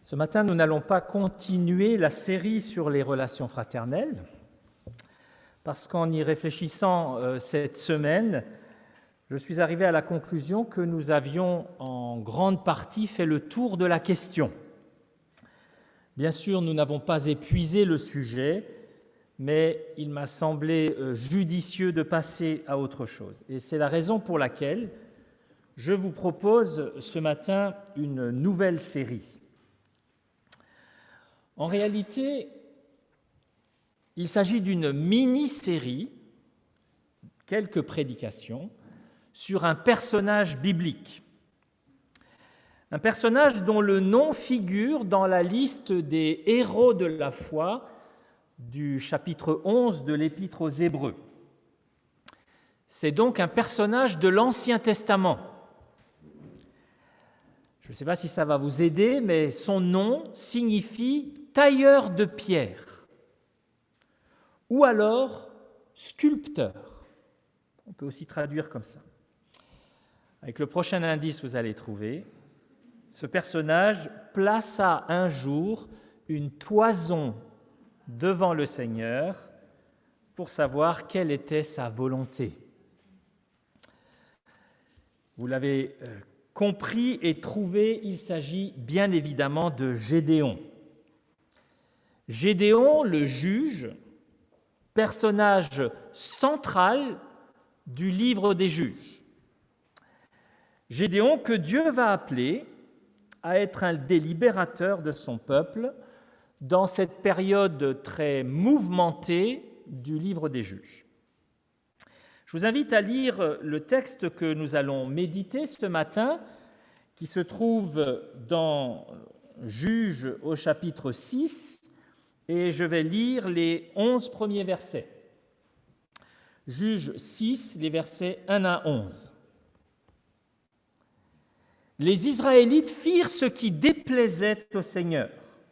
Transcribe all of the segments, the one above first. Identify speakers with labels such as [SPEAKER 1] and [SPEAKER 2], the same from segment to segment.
[SPEAKER 1] Ce matin, nous n'allons pas continuer la série sur les relations fraternelles, parce qu'en y réfléchissant cette semaine, je suis arrivé à la conclusion que nous avions en grande partie fait le tour de la question. Bien sûr, nous n'avons pas épuisé le sujet, mais il m'a semblé judicieux de passer à autre chose. Et c'est la raison pour laquelle je vous propose ce matin une nouvelle série. En réalité, il s'agit d'une mini-série, quelques prédications, sur un personnage biblique. Un personnage dont le nom figure dans la liste des héros de la foi du chapitre 11 de l'Épître aux Hébreux. C'est donc un personnage de l'Ancien Testament. Je ne sais pas si ça va vous aider, mais son nom signifie tailleur de pierre ou alors sculpteur. On peut aussi traduire comme ça. Avec le prochain indice, vous allez trouver, ce personnage plaça un jour une toison devant le Seigneur pour savoir quelle était sa volonté. Vous l'avez compris et trouvé, il s'agit bien évidemment de Gédéon. Gédéon, le juge, personnage central du livre des Juges. Gédéon que Dieu va appeler à être un des libérateurs de son peuple dans cette période très mouvementée du livre des Juges. Je vous invite à lire le texte que nous allons méditer ce matin, qui se trouve dans Juges au chapitre 6, et je vais lire les 11 premiers versets. Juges 6, les versets 1 à 11. Les Israélites firent ce qui déplaisait au Seigneur.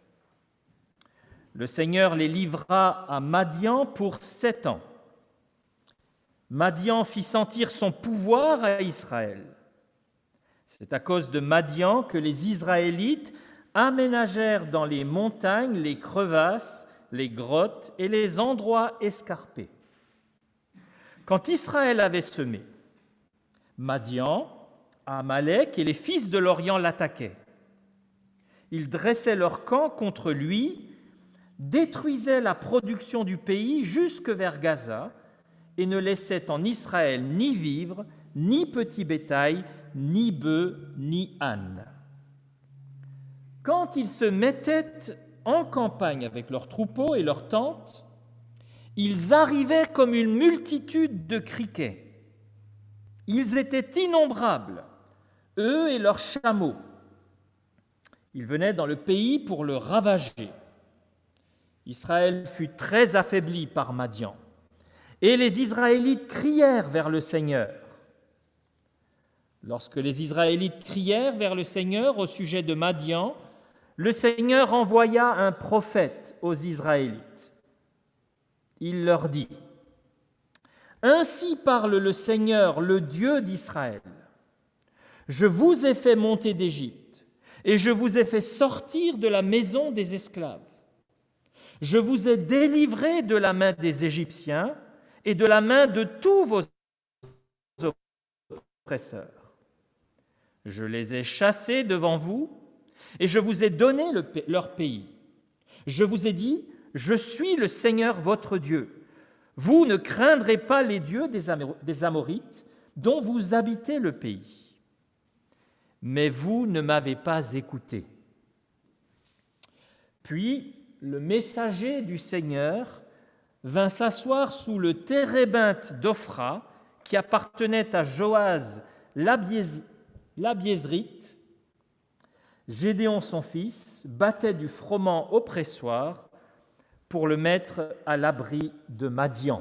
[SPEAKER 1] Le Seigneur les livra à Madian pour 7 ans. Madian fit sentir son pouvoir à Israël. C'est à cause de Madian que les Israélites aménagèrent dans les montagnes les crevasses, les grottes et les endroits escarpés. Quand Israël avait semé, Madian, Amalek et les fils de l'Orient l'attaquaient. Ils dressaient leur camp contre lui, détruisaient la production du pays jusque vers Gaza et ne laissaient en Israël ni vivres, ni petit bétail, ni bœufs, ni ânes. Quand ils se mettaient en campagne avec leurs troupeaux et leurs tentes, ils arrivaient comme une multitude de criquets. Ils étaient innombrables, eux et leurs chameaux. Ils venaient dans le pays pour le ravager. Israël fut très affaibli par Madian, et les Israélites crièrent vers le Seigneur. Lorsque les Israélites crièrent vers le Seigneur au sujet de Madian, le Seigneur envoya un prophète aux Israélites. Il leur dit : « Ainsi parle le Seigneur, le Dieu d'Israël. Je vous ai fait monter d'Égypte, et je vous ai fait sortir de la maison des esclaves. Je vous ai délivré de la main des Égyptiens et de la main de tous vos oppresseurs. Je les ai chassés devant vous, et je vous ai donné leur pays. Je vous ai dit : je suis le Seigneur votre Dieu. Vous ne craindrez pas les dieux des Amorites, dont vous habitez le pays. Mais vous ne m'avez pas écouté. Puis le messager du Seigneur vint s'asseoir sous le térébinthe d'Ophra, qui appartenait à Joaz l'Abiézrite. Gédéon, son fils, battait du froment au pressoir pour le mettre à l'abri de Madian.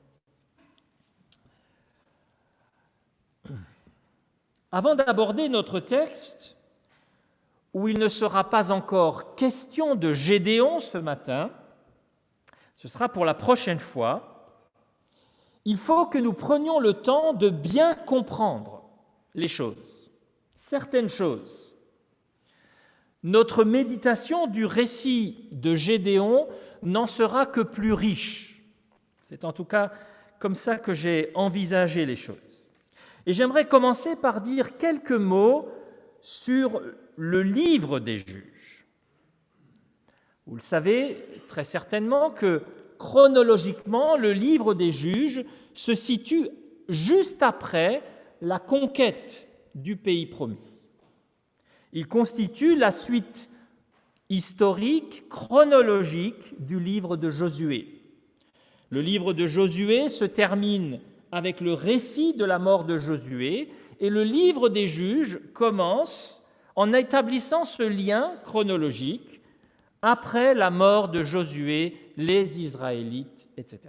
[SPEAKER 1] Avant d'aborder notre texte, où il ne sera pas encore question de Gédéon ce matin, ce sera pour la prochaine fois, il faut que nous prenions le temps de bien comprendre les choses, certaines choses. notre méditation du récit de Gédéon n'en sera que plus riche. C'est en tout cas comme ça que j'ai envisagé les choses. Et j'aimerais commencer par dire quelques mots sur le livre des juges. Vous le savez très certainement que chronologiquement, le livre des juges se situe juste après la conquête du pays promis. Il constitue la suite historique, chronologique du livre de Josué. Le livre de Josué se termine avec le récit de la mort de Josué et le livre des juges commence en établissant ce lien chronologique après la mort de Josué, les Israélites, etc.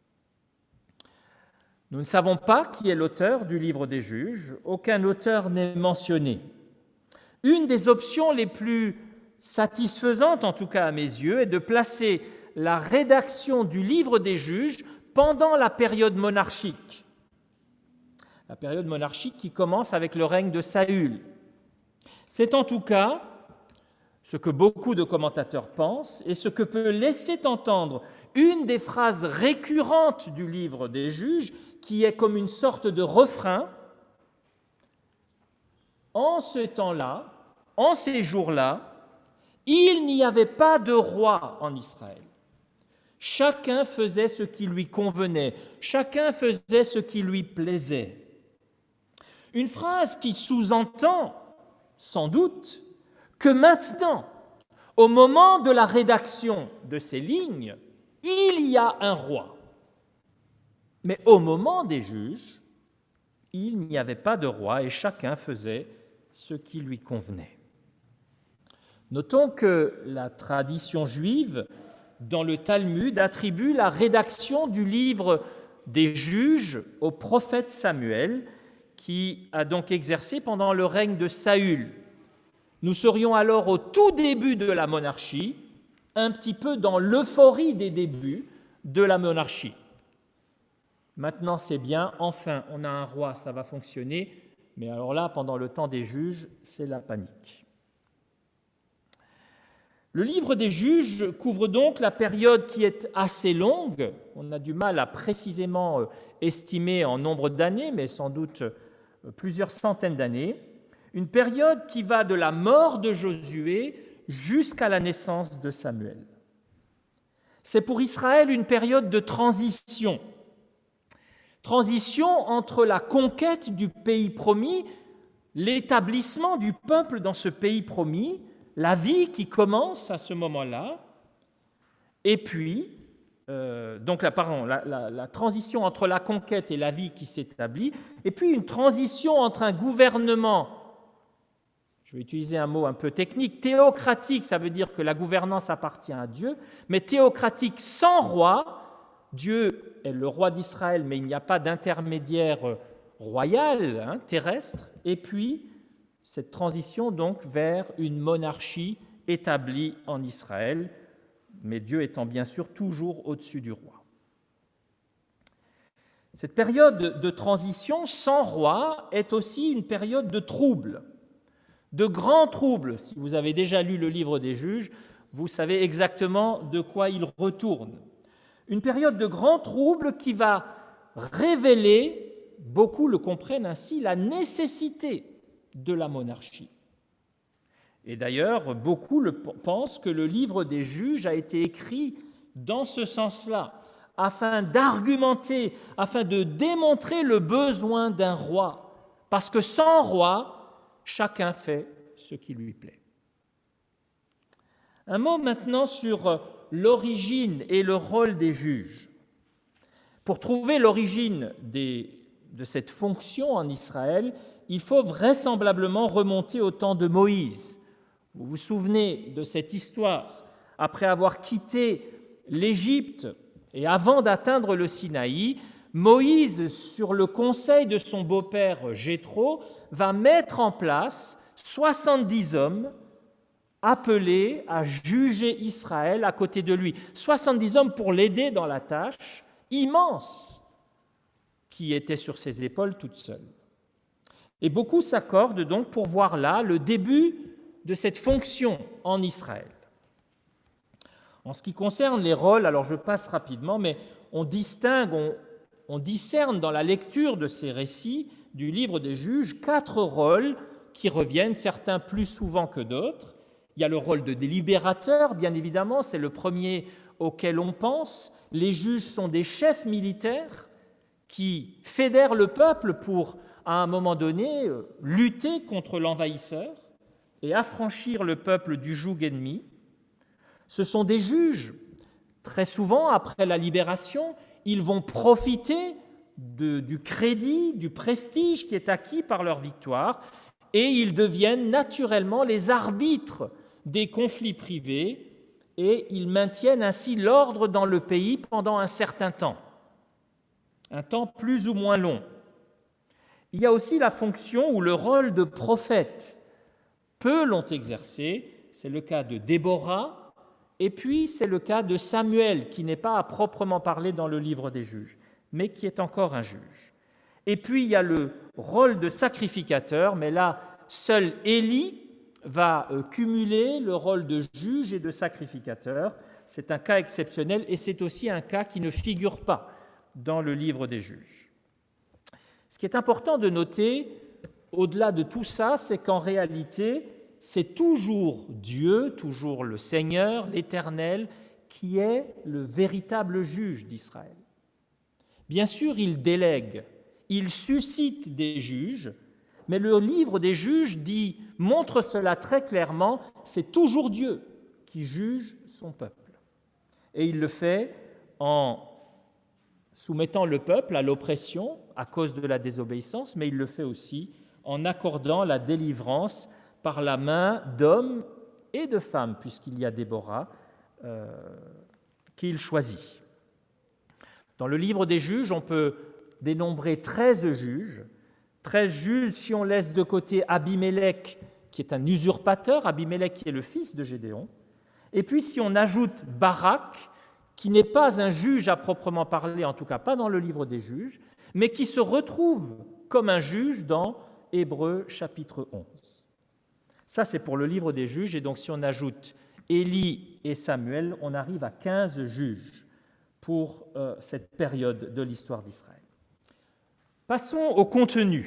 [SPEAKER 1] Nous ne savons pas qui est l'auteur du livre des juges, aucun auteur n'est mentionné. Une des options les plus satisfaisantes, en tout cas à mes yeux, est de placer la rédaction du livre des juges pendant la période monarchique. La période monarchique qui commence avec le règne de Saül. C'est en tout cas ce que beaucoup de commentateurs pensent et ce que peut laisser entendre une des phrases récurrentes du livre des juges qui est comme une sorte de refrain. En ce temps-là, en ces jours-là, il n'y avait pas de roi en Israël. Chacun faisait ce qui lui convenait, chacun faisait ce qui lui plaisait. Une phrase qui sous-entend, sans doute, que maintenant, au moment de la rédaction de ces lignes, il y a un roi. Mais au moment des juges, il n'y avait pas de roi et chacun faisait ce qui lui convenait. Notons que la tradition juive, dans le Talmud, attribue la rédaction du livre des juges au prophète Samuel, qui a donc exercé pendant le règne de Saül. Nous serions alors au tout début de la monarchie, un petit peu dans l'euphorie des débuts de la monarchie. Maintenant, c'est bien, enfin, on a un roi, ça va fonctionner, mais alors là, pendant le temps des juges, c'est la panique. Le livre des juges couvre donc la période qui est assez longue, on a du mal à précisément estimer en nombre d'années, mais sans doute plusieurs centaines d'années, une période qui va de la mort de Josué jusqu'à la naissance de Samuel. C'est pour Israël une période de transition. Transition entre la conquête du pays promis, l'établissement du peuple dans ce pays promis, la vie qui commence à ce moment-là, et puis, la transition entre la conquête et la vie qui s'établit, et puis une transition entre un gouvernement, je vais utiliser un mot un peu technique, théocratique, ça veut dire que la gouvernance appartient à Dieu, mais théocratique sans roi. Dieu est le roi d'Israël, mais il n'y a pas d'intermédiaire royal, terrestre, et puis cette transition donc vers une monarchie établie en Israël, mais Dieu étant bien sûr toujours au-dessus du roi. Cette période de transition sans roi est aussi une période de troubles, de grands troubles. Si vous avez déjà lu le livre des juges, vous savez exactement de quoi il retourne. Une période de grands troubles qui va révéler, beaucoup le comprennent ainsi, la nécessité de la monarchie. Et d'ailleurs, beaucoup pensent que le livre des juges a été écrit dans ce sens-là, afin d'argumenter, afin de démontrer le besoin d'un roi, parce que sans roi, chacun fait ce qui lui plaît. Un mot maintenant sur l'origine et le rôle des juges. Pour trouver l'origine de cette fonction en Israël, il faut vraisemblablement remonter au temps de Moïse. Vous vous souvenez de cette histoire. Après avoir quitté l'Égypte et avant d'atteindre le Sinaï, Moïse, sur le conseil de son beau-père Jéthro, va mettre en place 70 hommes appelés à juger Israël à côté de lui. 70 hommes pour l'aider dans la tâche immense qui était sur ses épaules toute seule. Et beaucoup s'accordent donc pour voir là le début de cette fonction en Israël. En ce qui concerne les rôles, alors je passe rapidement, mais on discerne dans la lecture de ces récits du livre des Juges 4 rôles qui reviennent, certains plus souvent que d'autres. Il y a le rôle de délibérateur, bien évidemment, c'est le premier auquel on pense. Les juges sont des chefs militaires qui fédèrent le peuple pour, à un moment donné, lutter contre l'envahisseur et affranchir le peuple du joug ennemi. Ce sont des juges. Très souvent, après la libération, ils vont profiter du crédit, du prestige qui est acquis par leur victoire, et ils deviennent naturellement les arbitres des conflits privés, et ils maintiennent ainsi l'ordre dans le pays pendant un certain temps, un temps plus ou moins long. Il y a aussi la fonction ou le rôle de prophète. Peu l'ont exercé, c'est le cas de Déborah, et puis c'est le cas de Samuel, qui n'est pas à proprement parler dans le livre des Juges, mais qui est encore un juge. Et puis il y a le rôle de sacrificateur, mais là, seul Élie va cumuler le rôle de juge et de sacrificateur. C'est un cas exceptionnel et c'est aussi un cas qui ne figure pas dans le livre des Juges. Ce qui est important de noter, au-delà de tout ça, c'est qu'en réalité, c'est toujours Dieu, toujours le Seigneur, l'Éternel, qui est le véritable juge d'Israël. Bien sûr, il délègue, il suscite des juges, mais le livre des Juges montre cela très clairement, c'est toujours Dieu qui juge son peuple. Et il le fait en soumettant le peuple à l'oppression à cause de la désobéissance, mais il le fait aussi en accordant la délivrance par la main d'hommes et de femmes, puisqu'il y a Déborah qu'il choisit. Dans le livre des Juges, on peut dénombrer 13 juges. 13 juges si on laisse de côté Abimélec, qui est un usurpateur, Abimélec qui est le fils de Gédéon, et puis si on ajoute Barak, qui n'est pas un juge à proprement parler, en tout cas pas dans le livre des Juges, mais qui se retrouve comme un juge dans Hébreux chapitre 11. Ça, c'est pour le livre des Juges, et donc si on ajoute Élie et Samuel, on arrive à 15 juges pour cette période de l'histoire d'Israël. Passons au contenu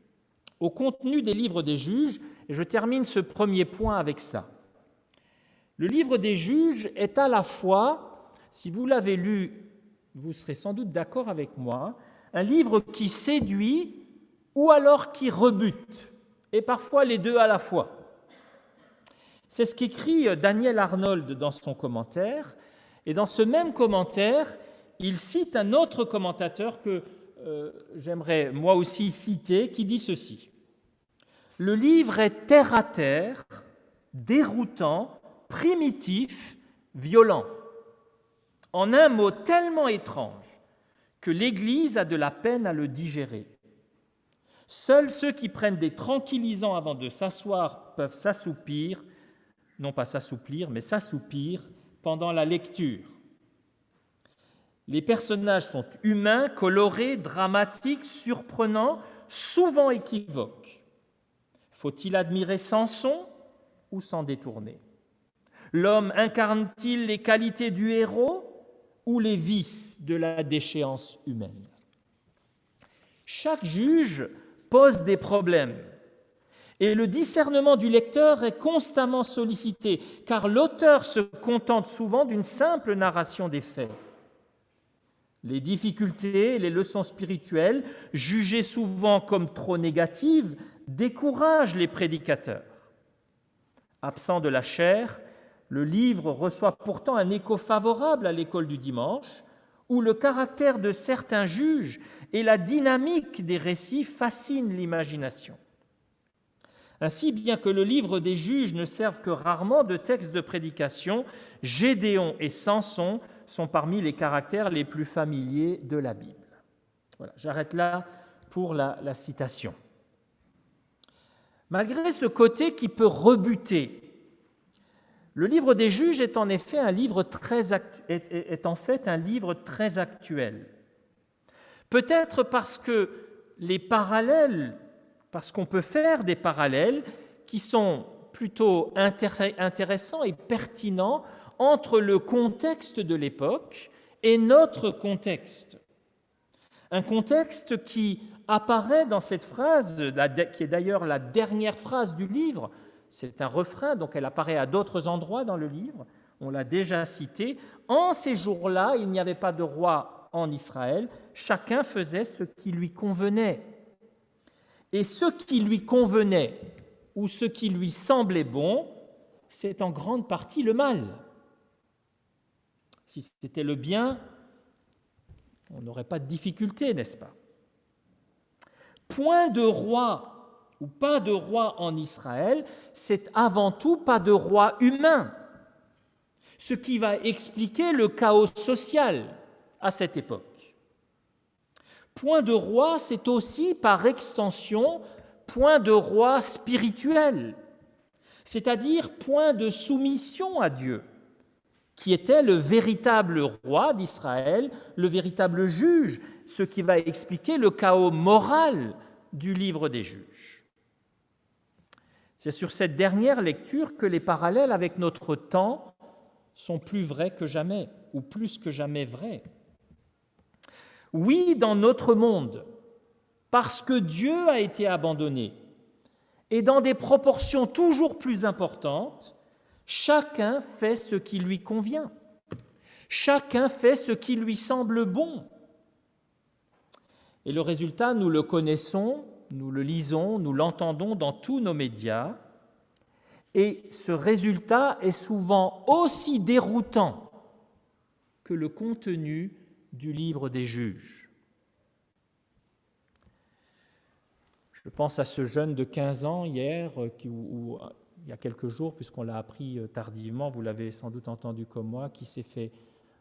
[SPEAKER 1] des livres des Juges, et je termine ce premier point avec ça. Le livre des Juges est à la fois, si vous l'avez lu, vous serez sans doute d'accord avec moi, un livre qui séduit ou alors qui rebute, et parfois les deux à la fois. C'est ce qu'écrit Daniel Arnold dans son commentaire, et dans ce même commentaire, il cite un autre commentateur que j'aimerais moi aussi citer, qui dit ceci. Le livre est terre à terre, déroutant, primitif, violent. En un mot tellement étrange que l'Église a de la peine à le digérer. Seuls ceux qui prennent des tranquillisants avant de s'asseoir peuvent s'assoupir, non pas s'assouplir, mais s'assoupir pendant la lecture. Les personnages sont humains, colorés, dramatiques, surprenants, souvent équivoques. Faut-il admirer Samson ou s'en détourner? L'homme incarne-t-il les qualités du héros ou les vices de la déchéance humaine? Chaque juge pose des problèmes et le discernement du lecteur est constamment sollicité, car l'auteur se contente souvent d'une simple narration des faits. Les difficultés et les leçons spirituelles, jugées souvent comme trop négatives, découragent les prédicateurs. Absent de la chair, le livre reçoit pourtant un écho favorable à l'école du dimanche, où le caractère de certains juges et la dynamique des récits fascinent l'imagination. Ainsi, bien que le livre des Juges ne serve que rarement de texte de prédication, Gédéon et Samson sont parmi les caractères les plus familiers de la Bible. Voilà, j'arrête là pour la citation. Malgré ce côté qui peut rebuter, le livre des Juges est en fait un livre très actuel. Peut-être parce qu'on peut faire des parallèles qui sont plutôt intéressant et pertinent entre le contexte de l'époque et notre contexte. Un contexte qui apparaît dans cette phrase, qui est d'ailleurs la dernière phrase du livre. C'est un refrain, donc elle apparaît à d'autres endroits dans le livre. On l'a déjà cité. En ces jours-là, il n'y avait pas de roi en Israël. Chacun faisait ce qui lui convenait. Et ce qui lui convenait ou ce qui lui semblait bon, c'est en grande partie le mal. Si c'était le bien, on n'aurait pas de difficulté, n'est-ce pas? Point de roi ou pas de roi en Israël, c'est avant tout pas de roi humain, ce qui va expliquer le chaos social à cette époque. Point de roi, c'est aussi par extension point de roi spirituel, c'est-à-dire point de soumission à Dieu, qui était le véritable roi d'Israël, le véritable juge, ce qui va expliquer le chaos moral du livre des Juges. C'est sur cette dernière lecture que les parallèles avec notre temps sont plus vrais que jamais, ou plus que jamais vrais. Oui, dans notre monde, parce que Dieu a été abandonné, et dans des proportions toujours plus importantes, chacun fait ce qui lui convient. Chacun fait ce qui lui semble bon. Et le résultat, nous le connaissons, nous le lisons, nous l'entendons dans tous nos médias. Et ce résultat est souvent aussi déroutant que le contenu du livre des Juges. Je pense à ce jeune de 15 ans hier, il y a quelques jours, puisqu'on l'a appris tardivement, vous l'avez sans doute entendu comme moi, qui s'est fait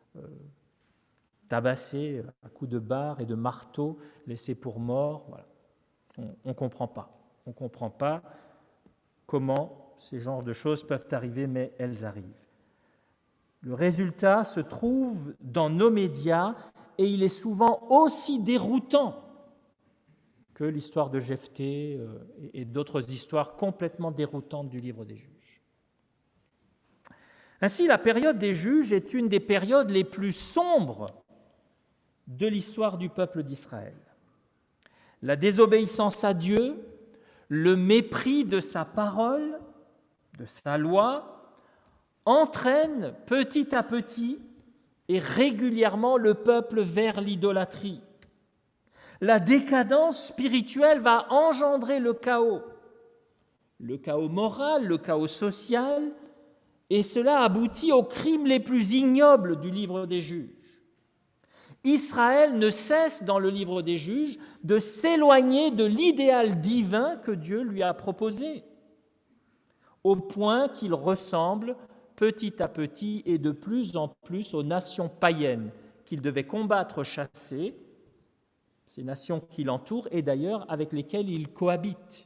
[SPEAKER 1] tabasser à coups de barre et de marteau, laissé pour mort. Voilà. On ne comprend pas. On ne comprend pas comment ces genres de choses peuvent arriver, mais elles arrivent. Le résultat se trouve dans nos médias et il est souvent aussi déroutant que l'histoire de Jephthé et d'autres histoires complètement déroutantes du livre des Juges. Ainsi, la période des Juges est une des périodes les plus sombres de l'histoire du peuple d'Israël. La désobéissance à Dieu, le mépris de sa parole, de sa loi, entraînent petit à petit et régulièrement le peuple vers l'idolâtrie. La décadence spirituelle va engendrer le chaos moral, le chaos social, et cela aboutit aux crimes les plus ignobles du livre des Juges. Israël ne cesse, dans le livre des Juges, de s'éloigner de l'idéal divin que Dieu lui a proposé, au point qu'il ressemble petit à petit et de plus en plus aux nations païennes qu'il devait combattre, chasser, ces nations qui l'entourent et d'ailleurs avec lesquelles il cohabite.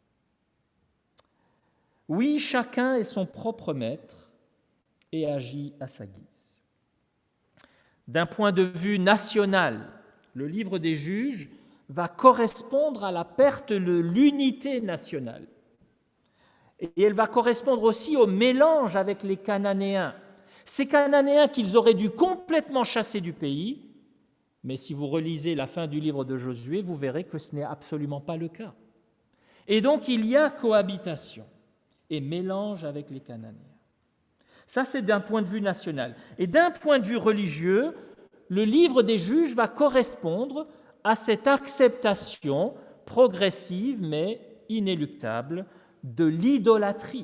[SPEAKER 1] Oui, chacun est son propre maître et agit à sa guise. D'un point de vue national, le livre des Juges va correspondre à la perte de l'unité nationale. Et elle va correspondre aussi au mélange avec les Cananéens. Ces Cananéens qu'ils auraient dû complètement chasser du pays, mais si vous relisez la fin du livre de Josué, vous verrez que ce n'est absolument pas le cas. Et donc il y a cohabitation et mélange avec les Cananéens. Ça, c'est d'un point de vue national. Et d'un point de vue religieux, le livre des Juges va correspondre à cette acceptation progressive mais inéluctable de l'idolâtrie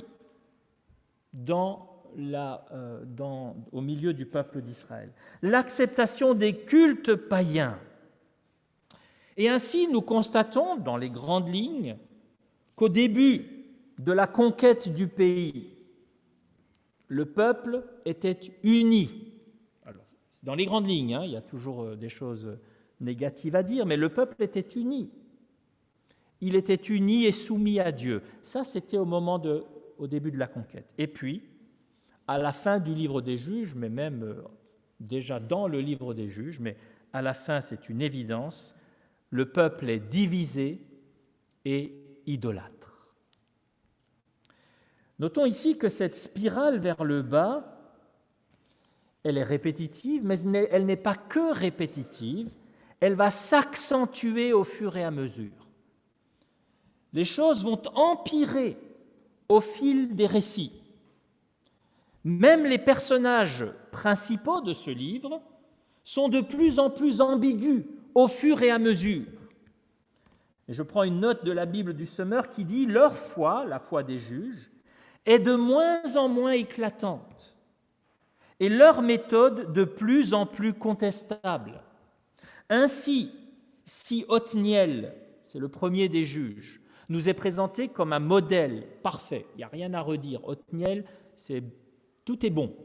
[SPEAKER 1] au milieu du peuple d'Israël, l'acceptation des cultes païens. Et ainsi, nous constatons dans les grandes lignes qu'au début de la conquête du pays, le peuple était uni. Alors, dans les grandes lignes, il y a toujours des choses négatives à dire, mais le peuple était uni. Il était uni et soumis à Dieu. Ça, c'était au début de la conquête. Et puis, à la fin du livre des Juges, mais même déjà dans le livre des Juges, mais à la fin, c'est une évidence, le peuple est divisé et idolâtre. Notons ici que cette spirale vers le bas, elle est répétitive, mais elle n'est pas que répétitive, elle va s'accentuer au fur et à mesure. Les choses vont empirer au fil des récits. Même les personnages principaux de ce livre sont de plus en plus ambigus au fur et à mesure. Et je prends une note de la Bible du Semeur qui dit « Leur foi, la foi des juges, est de moins en moins éclatante et leur méthode de plus en plus contestable. Ainsi, si Othniel, c'est le premier des juges, nous est présenté comme un modèle parfait, il n'y a rien à redire, Othniel, tout est bon.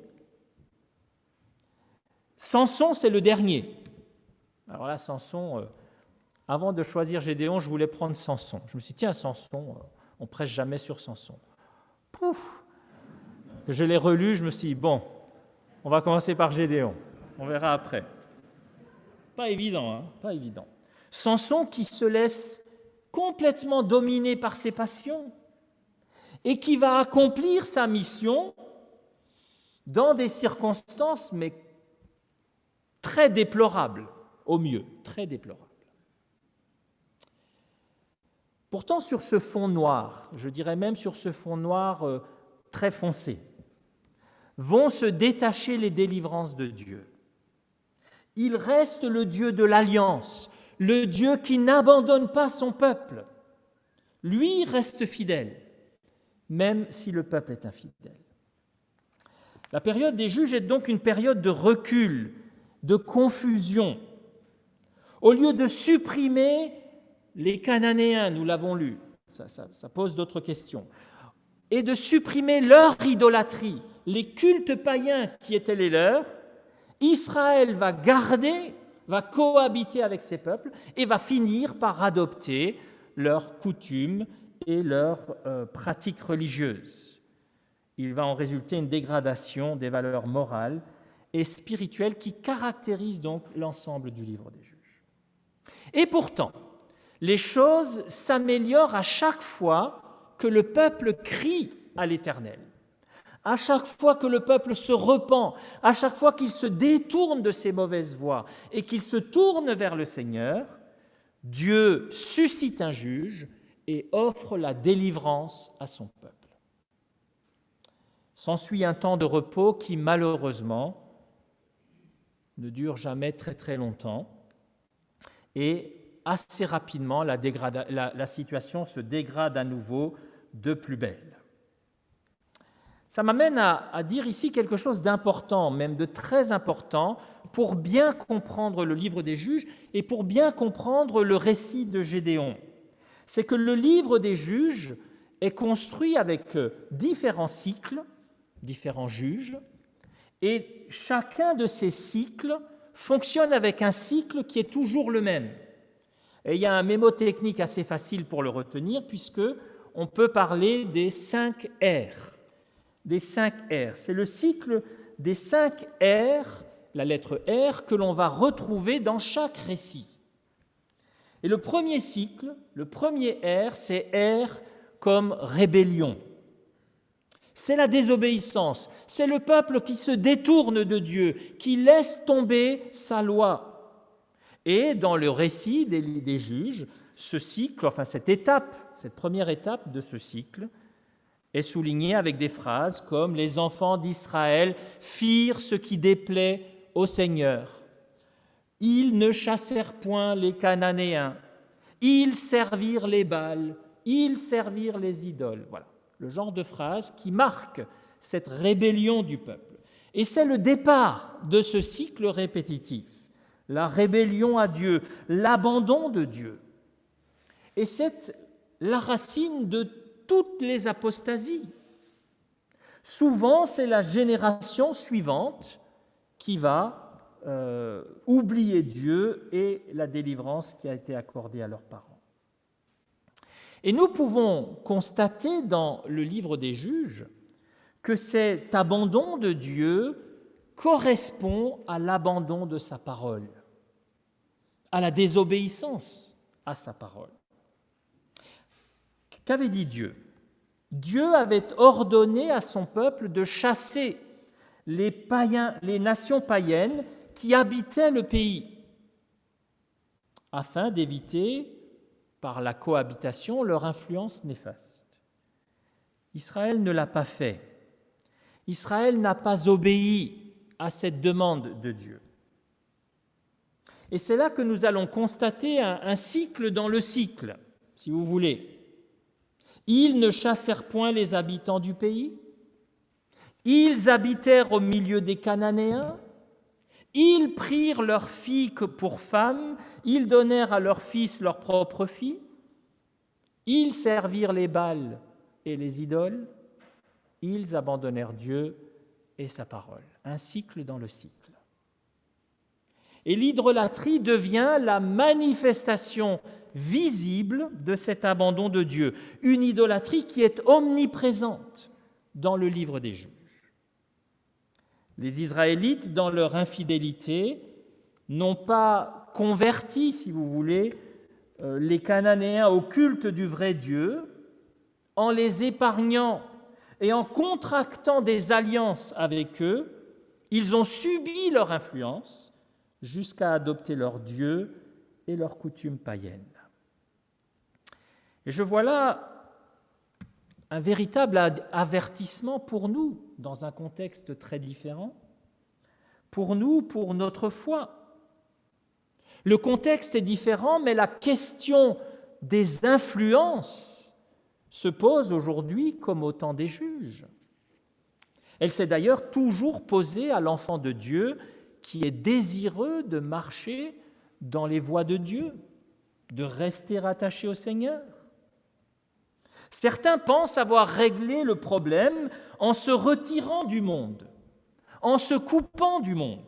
[SPEAKER 1] Samson, c'est le dernier. Alors là, Samson, avant de choisir Gédéon, je voulais prendre Samson. Je me suis dit, tiens, Samson, on ne prêche jamais sur Samson. Pouf! Que je l'ai relu, je me suis dit, bon, on va commencer par Gédéon, on verra après. Pas évident, hein? Pas évident. Samson qui se laisse complètement dominer par ses passions et qui va accomplir sa mission dans des circonstances, mais très déplorables, au mieux, très déplorables. Pourtant, sur ce fond noir, je dirais même sur ce fond noir très foncé, vont se détacher les délivrances de Dieu. Il reste le Dieu de l'alliance, le Dieu qui n'abandonne pas son peuple. Lui reste fidèle, même si le peuple est infidèle. La période des juges est donc une période de recul, de confusion. Au lieu de supprimer les Cananéens, nous l'avons lu, ça pose d'autres questions, et de supprimer leur idolâtrie, les cultes païens qui étaient les leurs, Israël va garder, va cohabiter avec ces peuples et va finir par adopter leurs coutumes et leurs pratiques religieuses. Il va en résulter une dégradation des valeurs morales et spirituelles qui caractérisent donc l'ensemble du livre des Juges. Et pourtant, les choses s'améliorent à chaque fois que le peuple crie à l'Éternel. À chaque fois que le peuple se repent, à chaque fois qu'il se détourne de ses mauvaises voies et qu'il se tourne vers le Seigneur, Dieu suscite un juge et offre la délivrance à son peuple. S'ensuit un temps de repos qui, malheureusement, ne dure jamais très très longtemps et assez rapidement, la situation se dégrade à nouveau de plus belle. Ça m'amène à dire ici quelque chose d'important, même de très important, pour bien comprendre le livre des Juges et pour bien comprendre le récit de Gédéon. C'est que le livre des Juges est construit avec différents cycles, différents juges, et chacun de ces cycles fonctionne avec un cycle qui est toujours le même. Et il y a un mémotechnique assez facile pour le retenir, puisque on peut parler des 5 R. Des 5 R. C'est le cycle des 5 R, la lettre R, que l'on va retrouver dans chaque récit. Et le premier cycle, le premier R, c'est R comme rébellion. C'est la désobéissance, c'est le peuple qui se détourne de Dieu, qui laisse tomber sa loi. Et dans le récit des juges, ce cycle, enfin cette étape, cette première étape de ce cycle, est soulignée avec des phrases comme « Les enfants d'Israël firent ce qui déplaît au Seigneur. Ils ne chassèrent point les Cananéens. Ils servirent les Baals. Ils servirent les idoles. » Voilà, le genre de phrase qui marque cette rébellion du peuple. Et c'est le départ de ce cycle répétitif, la rébellion à Dieu, l'abandon de Dieu. Et c'est la racine de toutes les apostasies. Souvent, c'est la génération suivante qui va oublier Dieu et la délivrance qui a été accordée à leurs parents. Et nous pouvons constater dans le livre des Juges que cet abandon de Dieu correspond à l'abandon de sa parole, à la désobéissance à sa parole. Qu'avait dit Dieu? Dieu avait ordonné à son peuple de chasser les nations païennes qui habitaient le pays, afin d'éviter, par la cohabitation, leur influence néfaste. Israël ne l'a pas fait. Israël n'a pas obéi à cette demande de Dieu. Et c'est là que nous allons constater un cycle dans le cycle, si vous voulez. Ils ne chassèrent point les habitants du pays, ils habitèrent au milieu des Cananéens, ils prirent leurs filles pour femmes, ils donnèrent à leurs fils leurs propres filles, ils servirent les Baals et les idoles, ils abandonnèrent Dieu et sa parole. Un cycle dans le cycle. Et l'idolâtrie devient la manifestation visible de cet abandon de Dieu, une idolâtrie qui est omniprésente dans le livre des Juges. Les Israélites, dans leur infidélité, n'ont pas converti, si vous voulez, les Cananéens au culte du vrai Dieu en les épargnant et en contractant des alliances avec eux. Ils ont subi leur influence jusqu'à adopter leur Dieu et leurs coutumes païennes. Et je vois là un véritable avertissement pour nous, dans un contexte très différent, pour nous, pour notre foi. Le contexte est différent, mais la question des influences se pose aujourd'hui comme au temps des juges. Elle s'est d'ailleurs toujours posée à l'enfant de Dieu qui est désireux de marcher dans les voies de Dieu, de rester attaché au Seigneur. Certains pensent avoir réglé le problème en se retirant du monde, en se coupant du monde,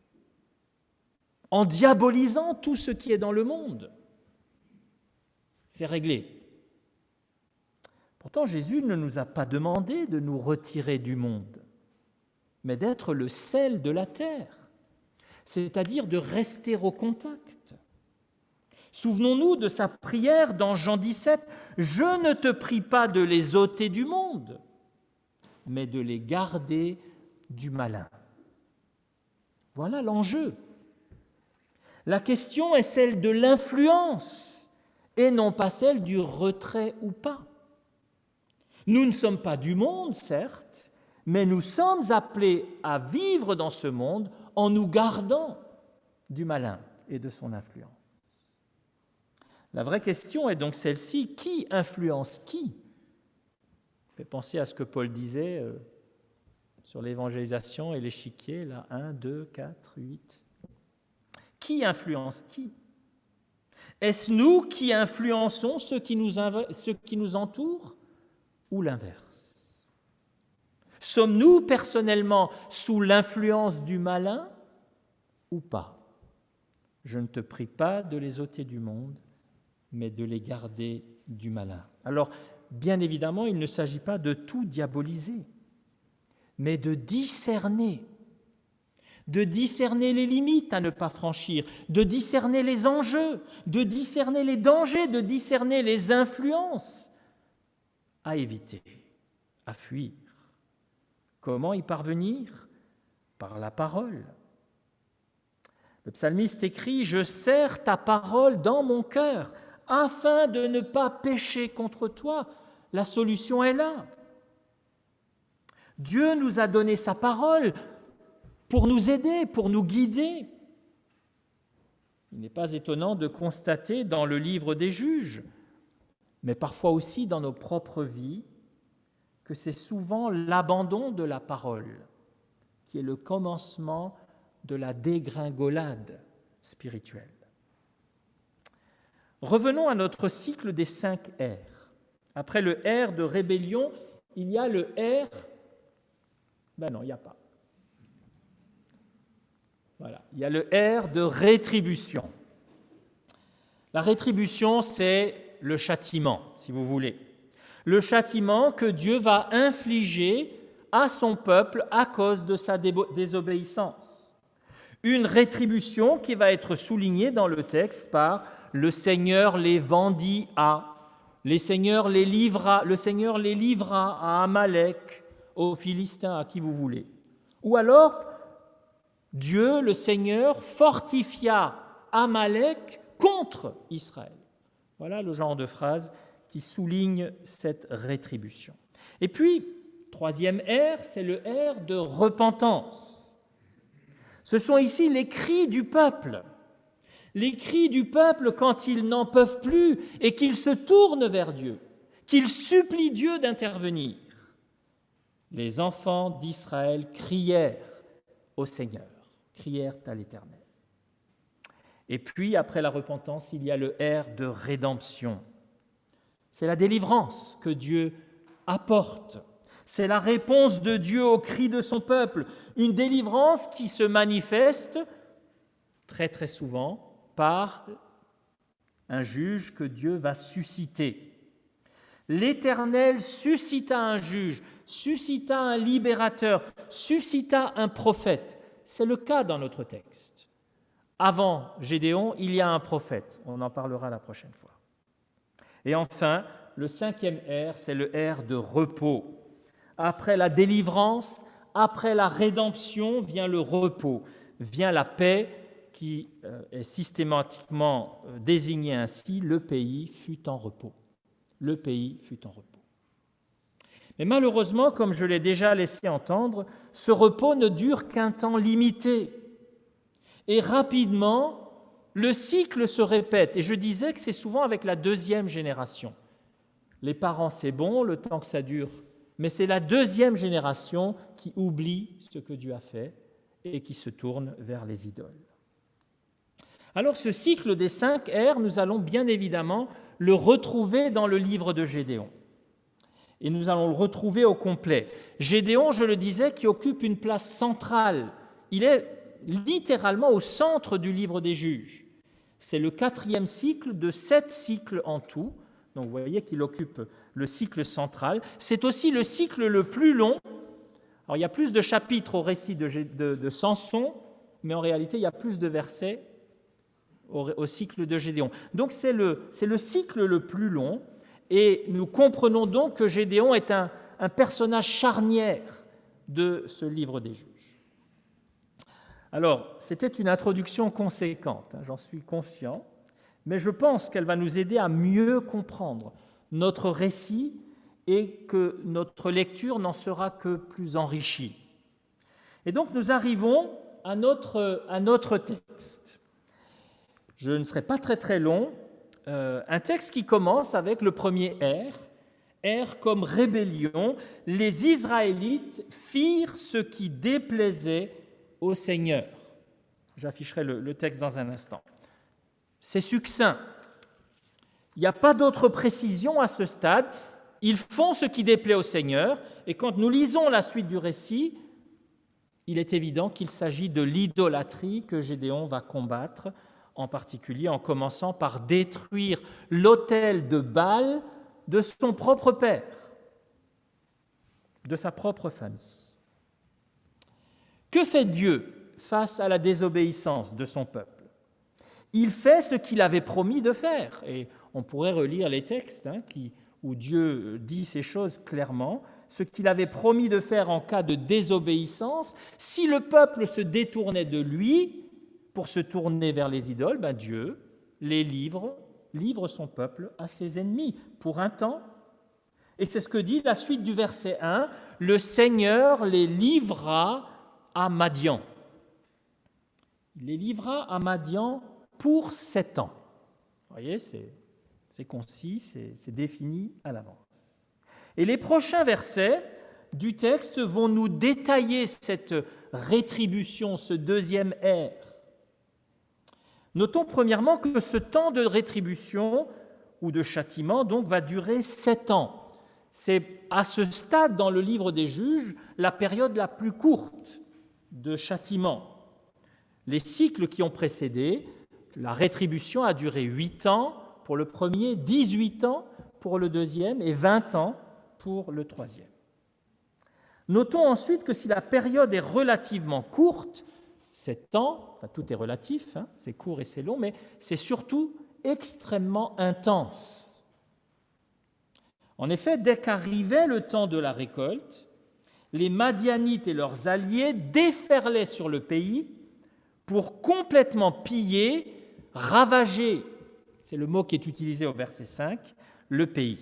[SPEAKER 1] en diabolisant tout ce qui est dans le monde. C'est réglé. Pourtant, Jésus ne nous a pas demandé de nous retirer du monde, mais d'être le sel de la terre, c'est-à-dire de rester au contact. Souvenons-nous de sa prière dans Jean 17, « Je ne te prie pas de les ôter du monde, mais de les garder du malin. » Voilà l'enjeu. La question est celle de l'influence et non pas celle du retrait ou pas. Nous ne sommes pas du monde, certes, mais nous sommes appelés à vivre dans ce monde en nous gardant du malin et de son influence. La vraie question est donc celle-ci, qui influence qui ? Ça fait penser à ce que Paul disait sur l'évangélisation et l'échiquier, là, 1, 2, 4, 8. Qui influence qui ? Est-ce nous qui influençons ceux qui nous entourent ou l'inverse ? Sommes-nous personnellement sous l'influence du malin ou pas ? Je ne te prie pas de les ôter du monde, mais de les garder du malin. Alors, bien évidemment, il ne s'agit pas de tout diaboliser, mais de discerner les limites à ne pas franchir, de discerner les enjeux, de discerner les dangers, de discerner les influences à éviter, à fuir. Comment y parvenir ? Par la parole. Le psalmiste écrit « Je serre ta parole dans mon cœur afin de ne pas pécher contre toi. » La solution est là. Dieu nous a donné sa parole pour nous aider, pour nous guider. Il n'est pas étonnant de constater dans le livre des Juges, mais parfois aussi dans nos propres vies, que c'est souvent l'abandon de la parole qui est le commencement de la dégringolade spirituelle. Revenons à notre cycle des 5 R. Après le R de rébellion, il y a le R... non, il n'y a pas. Voilà, il y a le R de rétribution. La rétribution, c'est le châtiment, si vous voulez. Le châtiment que Dieu va infliger à son peuple à cause de sa désobéissance. Une rétribution qui va être soulignée dans le texte par « le Seigneur les vendit à », le Seigneur les livra à Amalek, aux Philistins, à qui vous voulez. Ou alors, Dieu, le Seigneur, fortifia Amalek contre Israël. Voilà le genre de phrase qui souligne cette rétribution. Et puis, troisième R, c'est le R de repentance. Ce sont ici les cris du peuple. Les cris du peuple quand ils n'en peuvent plus et qu'ils se tournent vers Dieu, qu'ils supplient Dieu d'intervenir. Les enfants d'Israël crièrent au Seigneur, crièrent à l'Éternel. Et puis, après la repentance, il y a le R de rédemption. C'est la délivrance que Dieu apporte. C'est la réponse de Dieu aux cris de son peuple. Une délivrance qui se manifeste très très souvent par un juge que Dieu va susciter. L'Éternel suscita un juge, suscita un libérateur, suscita un prophète. C'est le cas dans notre texte. Avant Gédéon, il y a un prophète. On en parlera la prochaine fois. Et enfin, le cinquième R, c'est le R de repos. Après la délivrance, après la rédemption, vient le repos, vient la paix qui est systématiquement désignée ainsi, le pays fut en repos. Le pays fut en repos. Mais malheureusement, comme je l'ai déjà laissé entendre, ce repos ne dure qu'un temps limité. Et rapidement, le cycle se répète. Et je disais que c'est souvent avec la deuxième génération. Les parents, c'est bon, le temps que ça dure. Mais c'est la deuxième génération qui oublie ce que Dieu a fait et qui se tourne vers les idoles. Alors ce cycle des 5 R, nous allons bien évidemment le retrouver dans le livre de Gédéon. Et nous allons le retrouver au complet. Gédéon, je le disais, qui occupe une place centrale. Il est littéralement au centre du livre des juges. C'est le 4e cycle de 7 cycles en tout. Donc vous voyez qu'il occupe le cycle central. C'est aussi le cycle le plus long. Alors il y a plus de chapitres au récit de Samson, mais en réalité il y a plus de versets au cycle de Gédéon. Donc c'est le cycle le plus long, et nous comprenons donc que Gédéon est un personnage charnière de ce livre des juges. Alors, c'était une introduction conséquente, j'en suis conscient, mais je pense qu'elle va nous aider à mieux comprendre notre récit et que notre lecture n'en sera que plus enrichie. Et donc nous arrivons à notre texte. Je ne serai pas très très long, un texte qui commence avec le premier R comme rébellion. Les Israélites firent ce qui déplaisait au Seigneur. J'afficherai le texte dans un instant. C'est succinct. Il n'y a pas d'autre précision à ce stade. Ils font ce qui déplaît au Seigneur, et quand nous lisons la suite du récit, il est évident qu'il s'agit de l'idolâtrie que Gédéon va combattre, en particulier en commençant par détruire l'autel de Baal de son propre père, de sa propre famille. Que fait Dieu face à la désobéissance de son peuple? Il fait ce qu'il avait promis de faire. Et on pourrait relire les textes où Dieu dit ces choses clairement. Ce qu'il avait promis de faire en cas de désobéissance, si le peuple se détournait de lui pour se tourner vers les idoles, Dieu les livre son peuple à ses ennemis pour un temps. Et c'est ce que dit la suite du verset 1, « Le Seigneur les livra à Madian ». Il les livra à Madian pour 7 ans. Vous voyez, c'est concis, c'est défini à l'avance. Et les prochains versets du texte vont nous détailler cette rétribution, ce deuxième R. Notons premièrement que ce temps de rétribution ou de châtiment donc va durer 7 ans. C'est à ce stade dans le livre des juges la période la plus courte de châtiment. Les cycles qui ont précédé, la rétribution a duré 8 ans pour le premier, 18 ans pour le deuxième et 20 ans pour le troisième. Notons ensuite que si la période est relativement courte, 7 ans, tout est relatif, c'est court et c'est long, mais c'est surtout extrêmement intense. En effet, dès qu'arrivait le temps de la récolte, les Madianites et leurs alliés déferlaient sur le pays pour complètement piller, ravager, c'est le mot qui est utilisé au verset 5, le pays.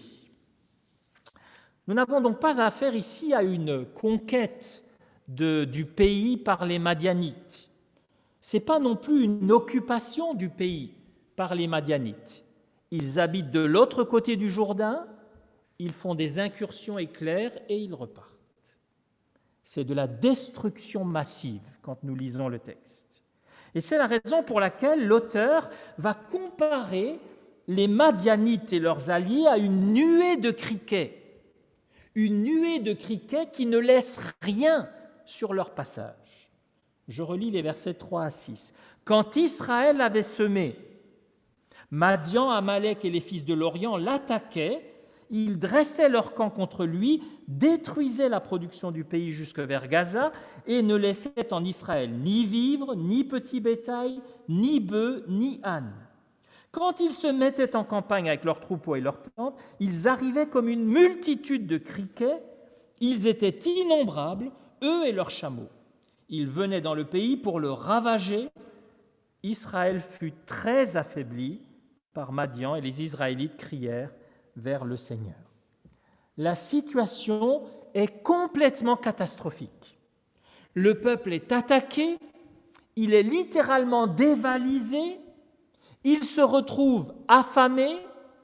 [SPEAKER 1] Nous n'avons donc pas affaire ici à une conquête du pays par les Madianites. Ce n'est pas non plus une occupation du pays par les Madianites. Ils habitent de l'autre côté du Jourdain, ils font des incursions éclairs et ils repartent. C'est de la destruction massive quand nous lisons le texte. Et c'est la raison pour laquelle l'auteur va comparer les Madianites et leurs alliés à une nuée de criquets. Une nuée de criquets qui ne laisse rien sur leur passage. Je relis les versets 3 à 6. Quand Israël avait semé, Madian, Amalek et les fils de l'Orient l'attaquaient, ils dressaient leur camp contre lui, détruisaient la production du pays jusque vers Gaza et ne laissaient en Israël ni vivres, ni petit bétail, ni bœufs, ni ânes. Quand ils se mettaient en campagne avec leurs troupeaux et leurs tentes, ils arrivaient comme une multitude de criquets, ils étaient innombrables, eux et leurs chameaux. Ils venaient dans le pays pour le ravager. Israël fut très affaibli par Madian et les Israélites crièrent vers le Seigneur. La situation est complètement catastrophique. Le peuple est attaqué, il est littéralement dévalisé, il se retrouve affamé,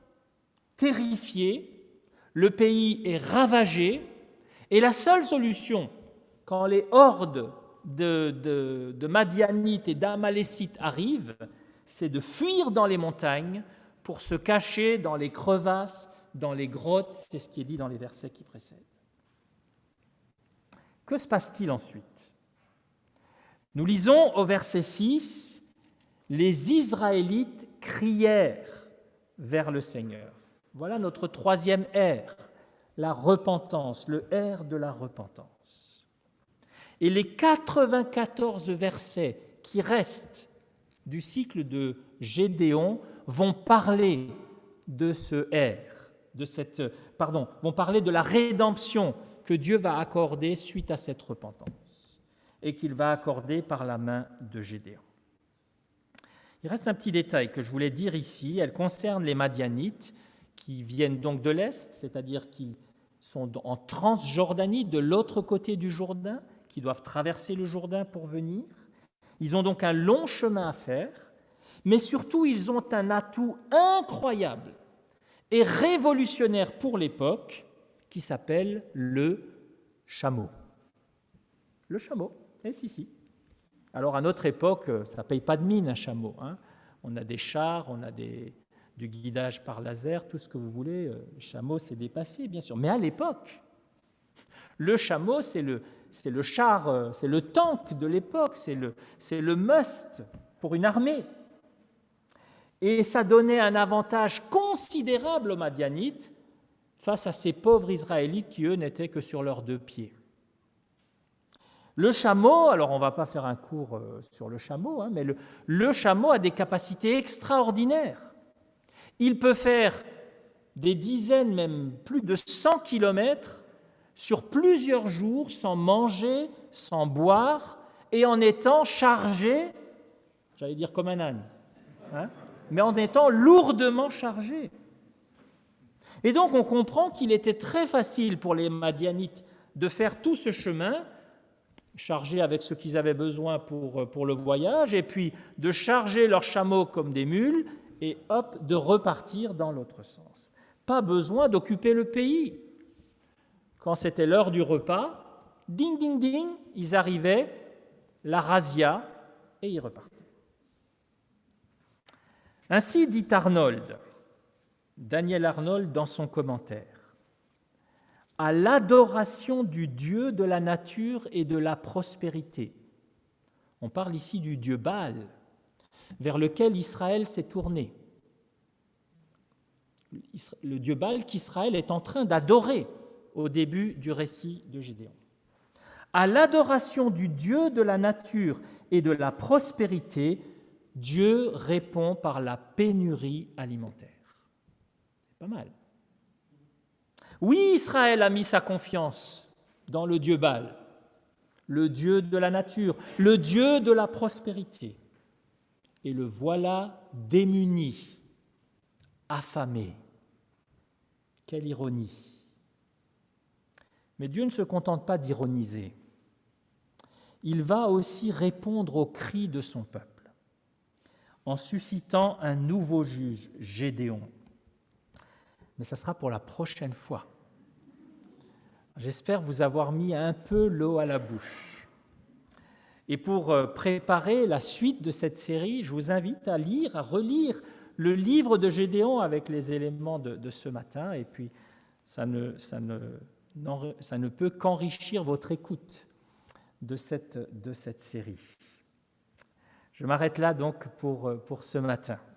[SPEAKER 1] terrifié, le pays est ravagé, et la seule solution, quand les hordes de Madianites et d'Amalécites arrivent, c'est de fuir dans les montagnes pour se cacher dans les crevasses, dans les grottes, c'est ce qui est dit dans les versets qui précèdent. Que se passe-t-il ensuite ? Nous lisons au verset 6, « Les Israélites crièrent vers le Seigneur ». Voilà notre troisième R, la repentance, le R de la repentance. Et les 94 versets qui restent du cycle de Gédéon vont parler de ce vont parler de la rédemption que Dieu va accorder suite à cette repentance et qu'il va accorder par la main de Gédéon. Il reste un petit détail que je voulais dire ici. Elle concerne les Madianites qui viennent donc de l'Est, c'est-à-dire qu'ils sont en Transjordanie, de l'autre côté du Jourdain, qui doivent traverser le Jourdain pour venir. Ils ont donc un long chemin à faire, mais surtout ils ont un atout incroyable et révolutionnaire pour l'époque qui s'appelle le chameau. Le chameau, si. Alors à notre époque, ça ne paye pas de mine un chameau. On a des chars, on a du guidage par laser, tout ce que vous voulez. Le chameau, c'est dépassé, bien sûr. Mais à l'époque, le chameau, c'est le char, c'est le tank de l'époque, c'est le must pour une armée. Et ça donnait un avantage considérable aux Madianites face à ces pauvres Israélites qui, eux, n'étaient que sur leurs deux pieds. Le chameau, alors on ne va pas faire un cours sur le chameau, mais le chameau a des capacités extraordinaires. Il peut faire des dizaines, même plus de 100 kilomètres sur plusieurs jours sans manger, sans boire et en étant chargé, j'allais dire comme un âne, mais en étant lourdement chargé. Et donc on comprend qu'il était très facile pour les Madianites de faire tout ce chemin, chargés avec ce qu'ils avaient besoin pour le voyage, et puis de charger leurs chameaux comme des mules, et hop, de repartir dans l'autre sens. Pas besoin d'occuper le pays. Quand c'était l'heure du repas, ding, ding, ding, ils arrivaient, la razzia, et ils repartaient. Ainsi dit Arnold, Daniel Arnold dans son commentaire, « À l'adoration du Dieu de la nature et de la prospérité ». On parle ici du Dieu Baal, vers lequel Israël s'est tourné. Le Dieu Baal qu'Israël est en train d'adorer au début du récit de Gédéon. À l'adoration du Dieu de la nature et de la prospérité, Dieu répond par la pénurie alimentaire. C'est pas mal. Oui, Israël a mis sa confiance dans le Dieu Baal, le Dieu de la nature, le Dieu de la prospérité. Et le voilà démuni, affamé. Quelle ironie! Mais Dieu ne se contente pas d'ironiser. Il va aussi répondre aux cris de son peuple en suscitant un nouveau juge, Gédéon. Mais ça sera pour la prochaine fois. J'espère vous avoir mis un peu l'eau à la bouche. Et pour préparer la suite de cette série, je vous invite à lire, à relire le livre de Gédéon avec les éléments de ce matin. Et puis, ça ne peut qu'enrichir votre écoute de cette série. Je m'arrête là donc pour ce matin.